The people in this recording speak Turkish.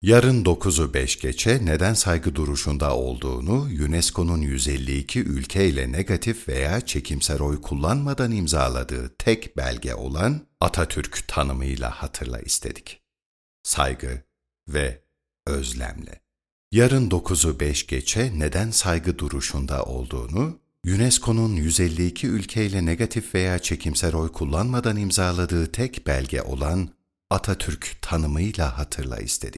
Yarın 9'u 5 geçe neden saygı duruşunda olduğunu UNESCO'nun 152 ülke ile negatif veya çekimser oy kullanmadan imzaladığı tek belge olan Atatürk tanımıyla hatırla istedik. Saygı ve özlemle. Yarın 9'u 5 geçe neden saygı duruşunda olduğunu UNESCO'nun 152 ülke ile negatif veya çekimser oy kullanmadan imzaladığı tek belge olan Atatürk tanımıyla hatırla istedik.